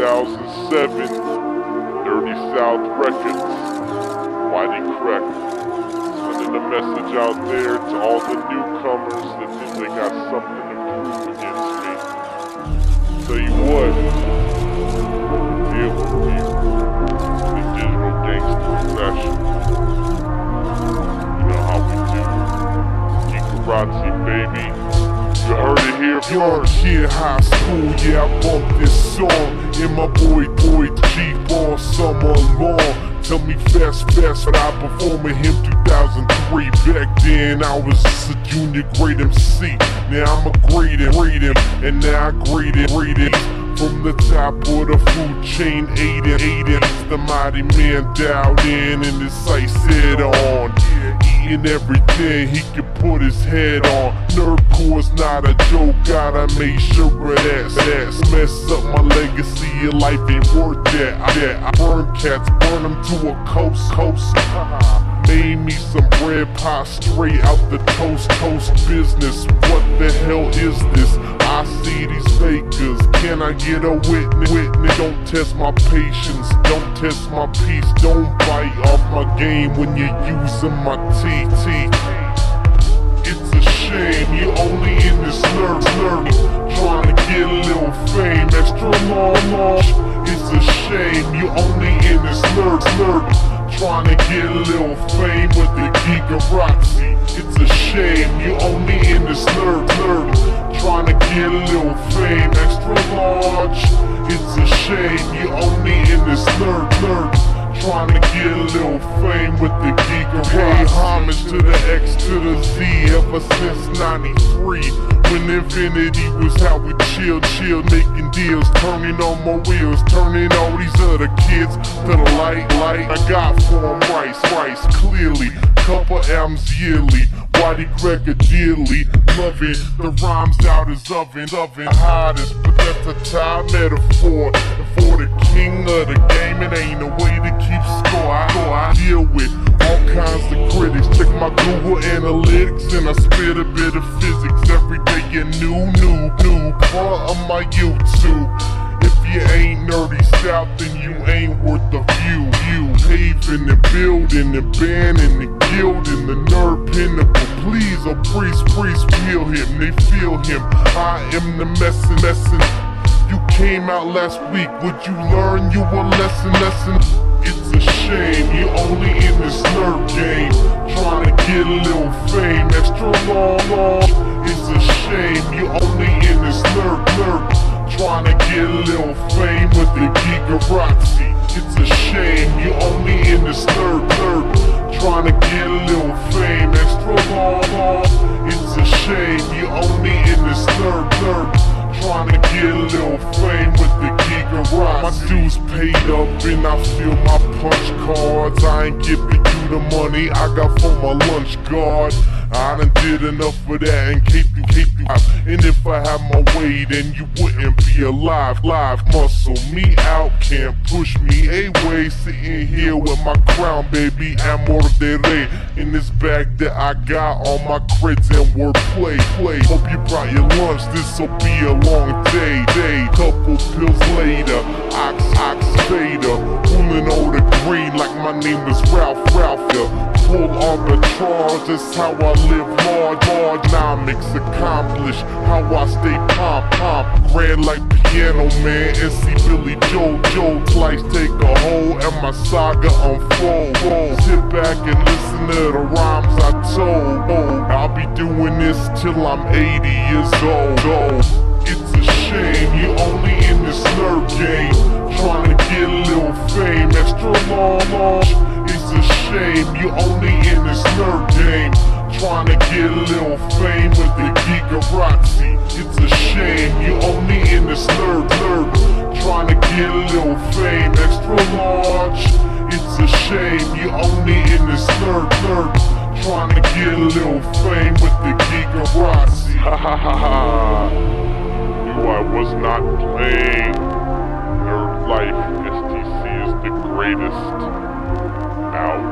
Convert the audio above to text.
2007, Dirty South Records, Whitey Crack. Sending a message out there to all the newcomers that think they got something to prove against me. Tell you what, deal with me. The digital gangster fashion. You know how we do. Geekarati, baby. You heard it here first. Kid high school, yeah, I bumped this song. And my boy Jeep all summer long. Tell me fast, but I performed with him 2003. Back then I was just a junior grade MC. Now I'm a grade him, and now I grade it. From the top of the food chain, aiding. The mighty man dialed in and his sights set on. Eating everything he could put his head on. Nerdcore's not a joke, gotta make sure of that. Mess up my legacy, your life ain't worth that. I burn cats, burn them to a coast. Made me some bread pie straight out the toast business. What the hell is this? I see these fakers, can I get a witness? Don't test my patience, don't test my peace. Don't bite off my game when you're using my TT. It's a shame you only in this nerdy, trying to get a little fame, extra long. It's a shame you only in this nerdy, trying to get a little fame with the Geekarati. It's a shame you only in this nerdy, trying to get a little fame, extra large. It's a shame you only in this nerd, trying to get a little fame with the Geekarati. Pay homage to the X to the Z ever since 93. When infinity was how we chill, making deals, turning on my wheels, turning all these other kids to the light. I got for them rice, clearly, couple albums yearly. Whitey Crack dearly, loving the rhymes out his oven, hottest, but that's a time metaphor. And for the king of the game, it ain't a way to keep score. I deal with all kinds of critics. Check my Google Analytics and I spit a bit of physics every day. You new part of my YouTube. If you ain't nerdy South, then you ain't worth the view. You paving and building and banning and gilding the nerd pinnacle. Please, oh priest, feel him, they feel him. I am the messin'. You came out last week, would you learn you a lesson? It's a shame you only in this nerd game, trying to get a little fame, extra long. It's a shame you only in this nerd, trying to get a little fame with the Geekarati. It's a shame you only in this nerd, trying to get a little fame, extra long. It's a shame you only in this nerd, trying to get a little fame with the Geekarati. My dues paid up and I feel my punch cards. I ain't giving you the money I got for my lunch guard. I done did enough of that and keep you out. And if I had my way, then you wouldn't be alive. Muscle me out, can't push me away. Sitting here with my crown, baby, amor de rey. In this bag that I got all my creds and wordplay. Hope you brought your lunch, this'll be a long day. Couple pills later, ox fader, pulling all the green like my name is Ralph. Full arbitrage, that's how I live large. Economics accomplished, how I stay pomp. Grand like piano man, and see Billy Joe slice take a hold and my saga unfold. Sit back and listen to the rhymes I told. I'll be doing this till I'm 80 years old. It's a shame you only in this nerd game, trying to get a little fame, extra long. It's a shame you only in this nerd game, trying to get a little fame with the Geekarati. It's a shame you only in this nerd, trying to get a little fame, extra large. It's a shame you only in this nerd, trying to get a little fame with the Geekarati. Ha. I was not playing. Nerd Life STC is the greatest. Out.